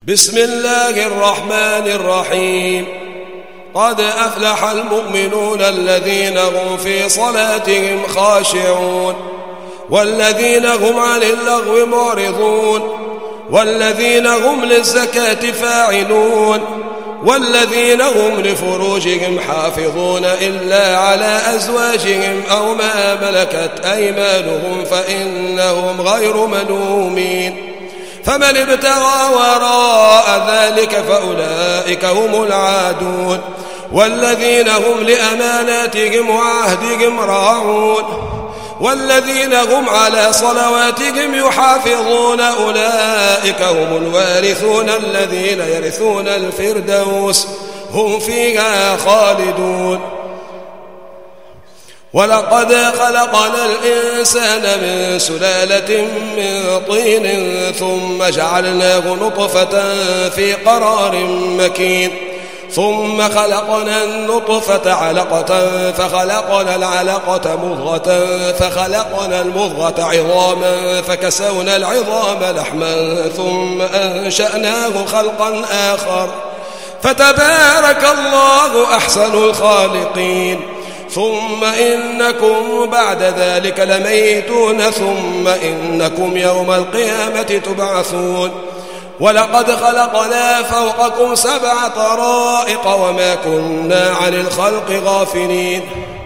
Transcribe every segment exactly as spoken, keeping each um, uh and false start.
بسم الله الرحمن الرحيم. قد أفلح المؤمنون الذين هم في صلاتهم خاشعون والذين هم عن اللغو معرضون والذين هم للزكاة فاعلون والذين هم لفروجهم حافظون إلا على أزواجهم أو ما ملكت أيمانهم فإنهم غير ملومين. فمن ابتغى وراء ذلك فأولئك هم العادون والذين هم لأماناتهم وعهدهم راعون والذين هم على صلواتهم يحافظون أولئك هم الوارثون الذين يرثون الفردوس هم فيها خالدون. ولقد خلقنا الإنسان من سلالة من طين ثم جعلناه نطفة في قرار مكين ثم خلقنا النطفة علقة فخلقنا العلقة مضغة فخلقنا المضغة عظاما فكسونا العظام لحما ثم أنشأناه خلقا آخر فتبارك الله أحسن الخالقين. ثم إنكم بعد ذلك لميتون ثم إنكم يوم القيامة تبعثون. ولقد خلقنا فوقكم سبع طرائق وما كنا عن الخلق غافلين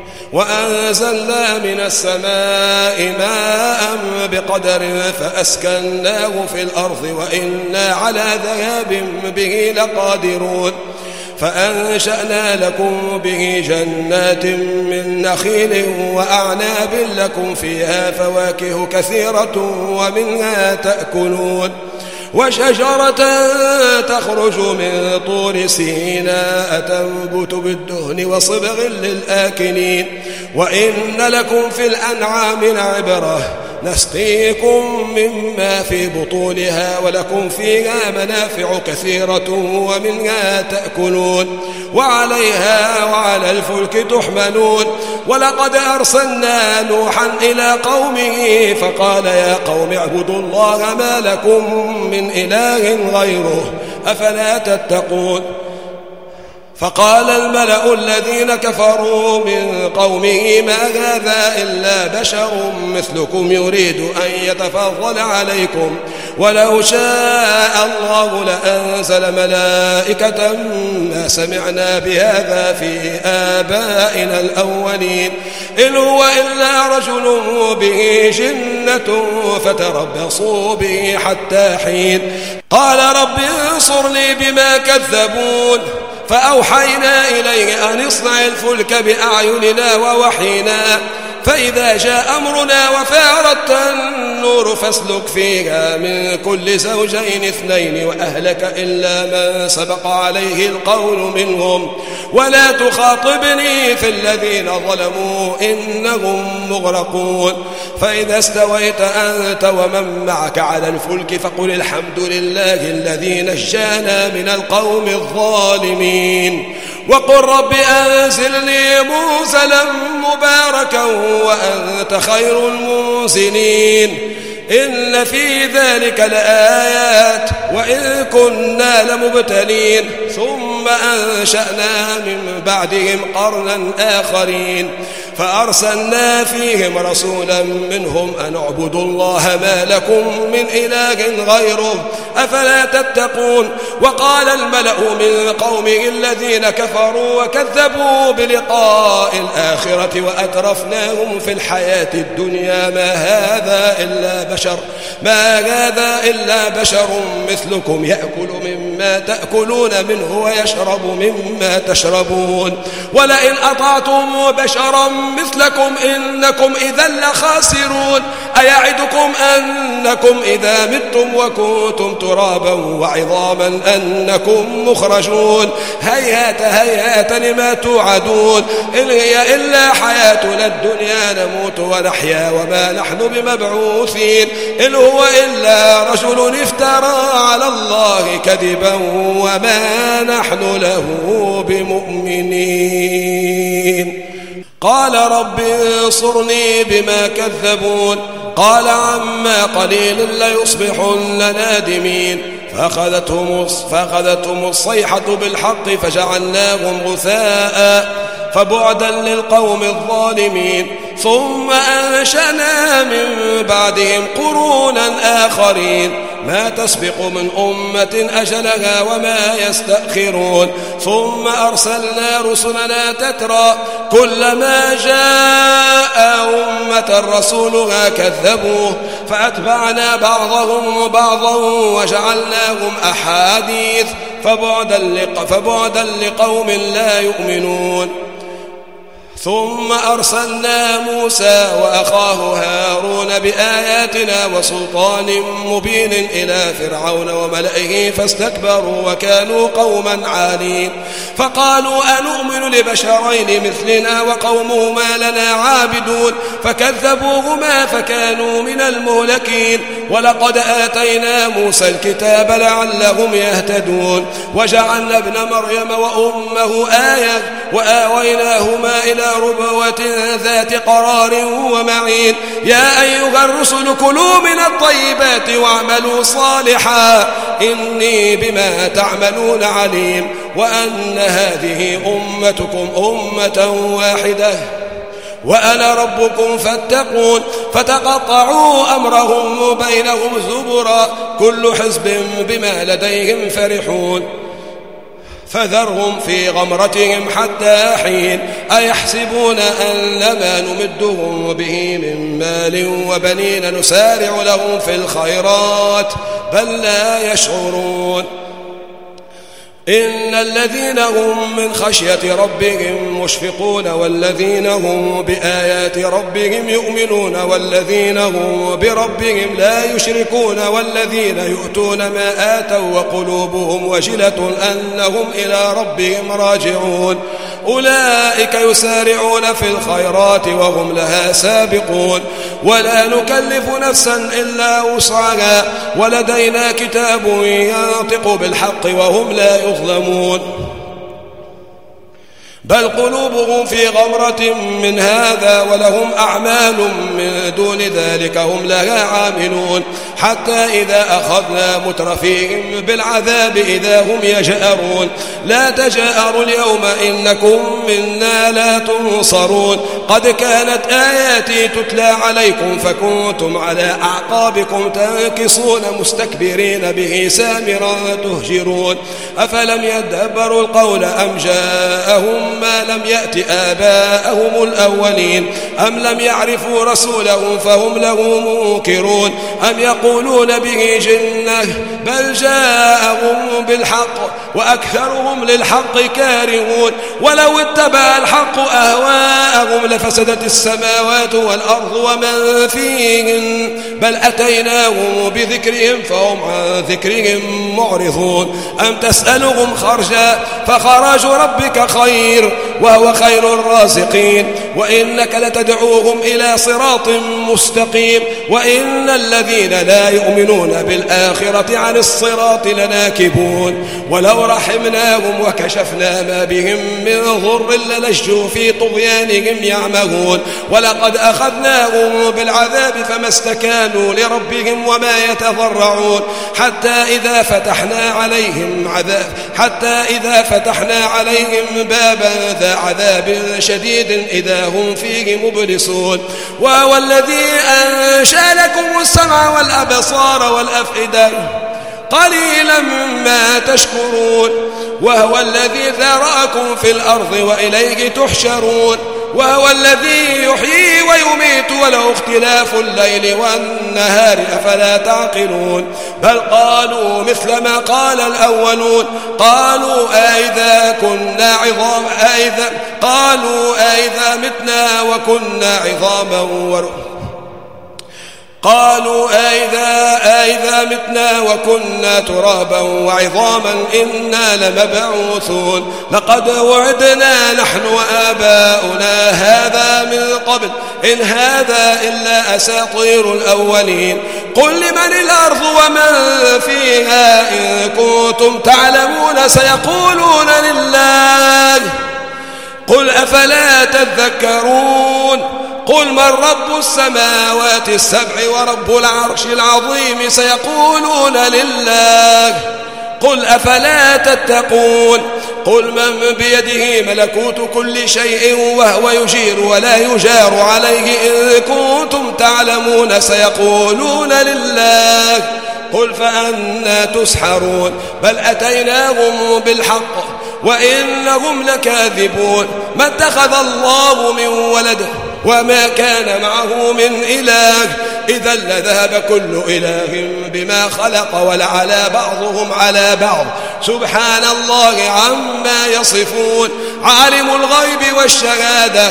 وأنزلنا من السماء ماء بقدر فأسكناه في الأرض وإنا على ذهاب به لقادرون. فأنشأنا لكم به جنات من نخيل وأعناب لكم فيها فواكه كثيرة ومنها تأكلون وشجرة تخرج من طور سيناء تنبت بالدهن وصبغ للآكلين. وإن لكم في الأنعام لعبرة نسقيكم مما في بطونها ولكم فيها منافع كثيرة ومنها تأكلون وعليها وعلى الفلك تحملون. ولقد أرسلنا نوحا إلى قومه فقال يا قوم اعبدوا الله ما لكم من إله غيره أفلا تتقون. فقال الملأ الذين كفروا من قومه ما هذا إلا بشر مثلكم يريد أن يتفضل عليكم ولو شاء الله لأنزل ملائكة ما سمعنا بهذا في آبائنا الأولين إن هو إلا رجل به جنة فتربصوا به حتى حين. قال رب انصرني بما كذبون فأوحينا إليه أن اصنع الفلك بأعيننا ووحينا فإذا جاء أمرنا وفارت النور فاسلك فيها من كل زوجين اثنين وأهلك إلا من سبق عليه القول منهم ولا تخاطبني في الذين ظلموا إنهم مغرقون. فإذا استويت أنت ومن معك على الفلك فقل الحمد لله الذي نجانا من القوم الظالمين وقل رب أنزلني منزلا مباركا وأنت خير المنزلين. إن في ذلك لآيات وإن كنا لمبتلين ثم أنشأنا من بعدهم قرنا آخرين فأرسلنا فيهم رسولا منهم أن اعبدوا الله ما لكم من إله غيره أفلا تتقون. وقال الملأ من قومه الذين كفروا وكذبوا بلقاء الآخرة وأترفناهم في الحياة الدنيا ما هذا إلا بشر ما هذا إلا بشر مثلكم يأكل مما تأكلون منه ويشرب مما تشربون ولئن أطعتم بشرا مثلكم إنكم إذا لخاسرون. أيعدكم أنكم إذا متم وكنتم ترابا وعظاما أنكم مخرجون هيهات هيهات لما توعدون إن هي إلا حياتنا الدنيا نموت ونحيا وما نحن بمبعوثين إن هو إلا رجل افترى على الله كذبا وما نحن له بمؤمنين. قال رب انصرني بما كذبون قال عما قليل ليصبحن نادمين فأخذتهم, فأخذتهم الصيحة بالحق فجعلناهم غثاء فبعدا للقوم الظالمين. ثم أنشأنا من بعدهم قرونا آخرين ما تسبق من أمة أجلها وما يستأخرون. ثم أرسلنا رسلنا تترى كلما جاء أمة رسولها كذبوه فأتبعنا بعضهم بعضا وجعلناهم أحاديث فبعدا, لق فبعدا لقوم لا يؤمنون. ثم أرسلنا موسى وأخاه هارون بآياتنا وسلطان مبين إلى فرعون وملئه فاستكبروا وكانوا قوما عالين. فقالوا أنؤمن لبشرين مثلنا وقومهما لنا عابدون فكذبوهما فكانوا من المهلكين. ولقد آتينا موسى الكتاب لعلهم يهتدون وجعلنا ابن مريم وأمه آية وآويناهما إلى ربوة ذات قرار ومعين. يا أيها الرسل كلوا من الطيبات واعملوا صالحا إني بما تعملون عليم. وأن هذه أمتكم أمة واحدة وأنا ربكم فاتقون. فتقطعوا أمرهم بينهم زبرا كل حزب بما لديهم فرحون. فذرهم في غمرتهم حتى حين أيحسبون أنما نمدهم به من مال وبنين نسارع لهم في الخيرات بل لا يشعرون. إن الذين هم من خشية ربهم مشفقون والذين هم بآيات ربهم يؤمنون والذين هم بربهم لا يشركون والذين يؤتون ما آتوا وقلوبهم وجلة أنهم إلى ربهم راجعون. أولئك يسارعون في الخيرات وهم لها سابقون. ولا نكلف نفسا إلا وسعها ولدينا كتاب ينطق بالحق وهم لا يظلمون. بل قلوبهم في غمرة من هذا ولهم أعمال من دون ذلك هم لها عاملون. حتى إذا أخذنا مترفيهم بالعذاب إذا هم يجأرون. لا تجأروا اليوم إنكم منا لا تنصرون. قد كانت آياتي تتلى عليكم فكنتم على أعقابكم تنكصون مستكبرين به سامرا تهجرون. أفلم يدبروا القول أم جاءهم ما لم يأت آباءهم الأولين أم لم يعرفوا رسولهم فهم له منكرون أم يقولون به جنة بل جاءهم بالحق وأكثرهم للحق كارهون. ولو اتبع الحق أهواءهم لفسدت السماوات والأرض ومن فيهن بل أتيناهم بذكرهم فهم عن ذكرهم معرضون. أم تسألهم خرجا فخراج ربك خير وهو خير الرازقين وإنك لتدعوهم إلى صراط مستقيم. وإن الذين لا يؤمنون بالآخرة عن الصراط لناكبون. ولو رحمناهم وكشفنا ما بهم من ضر للجوا في طغيانهم يعمهون. ولقد أخذناهم بالعذاب فما استكانوا لربهم وما يتضرعون. حتى إذا فتحنا عليهم عذاب حتى إذا فتحنا عليهم بابا ذا عذاب شديد إذا هم فيه مبلسون. وهو الذي أنشأ لكم السمع والأبصار والأفئدة قليلا ما تشكرون. وهو الذي ذرأكم في الأرض وإليه تحشرون. وهو الذي يحيي ويميت وله اختلاف الليل والنهار أفلا تعقلون. بل قالوا مثل ما قال الأولون قالوا أئذا كنا عظاما أئذا قالوا أئذا متنا وكنا عظاما ورفاتا قالوا أئذا أئذا متنا وكنا ترابا وعظاما إنا لمبعوثون. لقد وعدنا نحن وآباؤنا هذا من قبل إن هذا إلا أساطير الأولين. قل لمن الأرض ومن فيها إن كنتم تعلمون سيقولون لله قل أفلا تذكرون. قل من رب السماوات السبع ورب العرش العظيم سيقولون لله قل أفلا تتقون قل من بيده ملكوت كل شيء وهو يجير ولا يجار عليه إن كنتم تعلمون سيقولون لله قل فأنى تسحرون بل أتيناهم بالحق وإنهم لكاذبون ما اتخذ الله من ولده وما كان معه من إله إذا لذهب كل إله بما خلق ولعلى بعضهم على بعض سبحان الله عما يصفون عالم الغيب والشهادة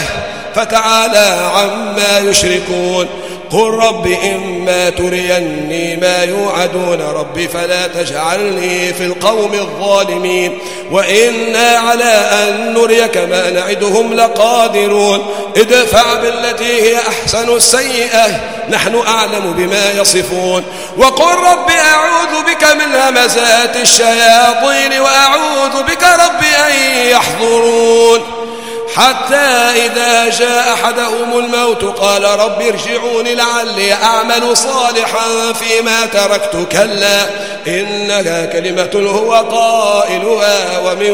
فتعالى عما يشركون قل رب إما تريني ما يوعدون رب فلا تجعلني في القوم الظالمين وإنا على أن نريك ما نعدهم لقادرون ادفع بالتي هي أحسن السيئة نحن أعلم بما يصفون وقل رب أعوذ بك من همزات الشياطين وأعوذ بك رب أن يحضرون حتى إذا جاء أحدهم الموت قال رب ارجعون لعلي أعمل صالحا فيما تركت كلا إنها كلمة هو قائلها ومن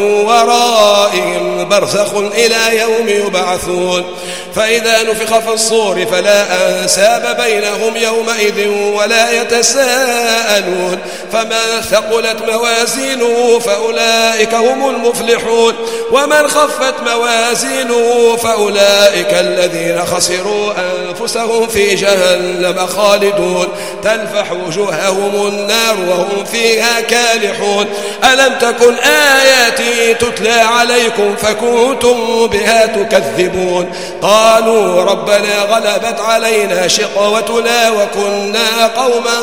ورائهم برزخ إلى يوم يبعثون فإذا نفخ في الصور فلا أنساب بينهم يومئذ ولا يتساءلون فمن ثقلت موازينه فأولئك هم المفلحون ومن خفت موازينه فأولئك الذين خسروا أنفسهم في جهنم خالدون تلفح وجوههم النار وهم فيها كالحون ألم تكن آياتي تتلى عليكم فكنتم بها تكذبون قالوا ربنا غلبت علينا شقوتنا وكنا قوما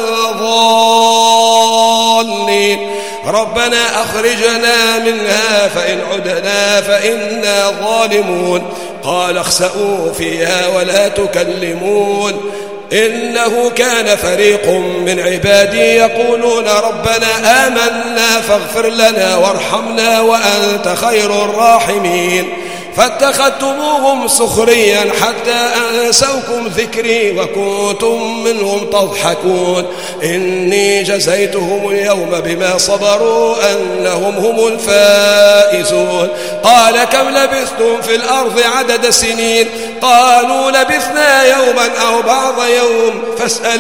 ضالين ربنا أخرجنا منها فإن عدنا فإنا ظالمون قال اخسئوا فيها ولا تكلمون إنه كان فريق من عبادي يقولون ربنا آمنا فاغفر لنا وارحمنا وأنت خير الراحمين فاتخذتموهم سخريا حتى أنسوكم ذكري وكنتم منهم تضحكون إني جزيتهم اليوم بما صبروا أنهم هم الفائزون قال كم لبثتم في الأرض عدد سنين قالوا لبثنا يوما أو بعض يوم فاسأل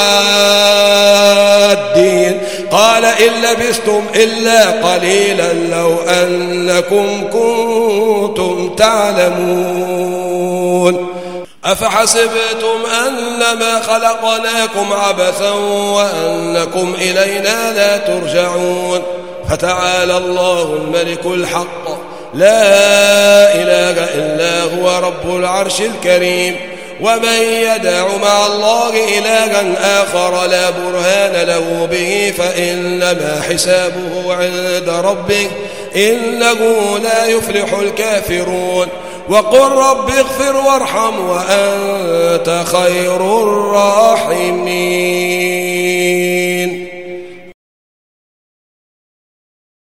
العادين قال إن لبثتم إلا قليلا لو أنكم كنتم تعلمون أفحسبتم أنما خلقناكم عبثا وأنكم إلينا لا ترجعون فتعالى الله الملك الحق لا إله إلا هو رب العرش الكريم ومن يدع مع الله إلها آخر لا برهان له به فإنما حسابه عند ربه إنه لا يفلح الكافرون وقل رب اغفر وارحم وأنت خير الراحمين